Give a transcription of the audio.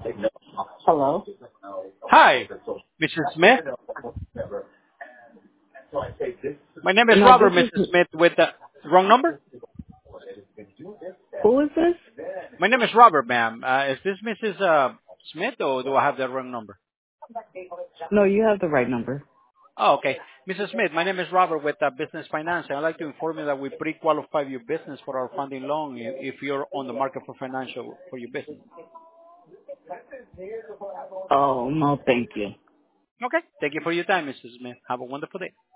Hello? Hi, Mrs. Smith. My name is No, Robert, this Mrs. is, Smith, with the wrong number. who is this? My name is Robert, ma'am. Is this Mrs. Smith, or do I have the wrong number? No, you have the right number. Oh, okay. Mrs. Smith, my name is Robert with Business Finance. I'd like to inform you that we pre-qualify your business for our funding loan if you're on the market for financial for your business. Oh, no, thank you. Okay. Thank you for your time, Mrs. Smith. Have a wonderful day.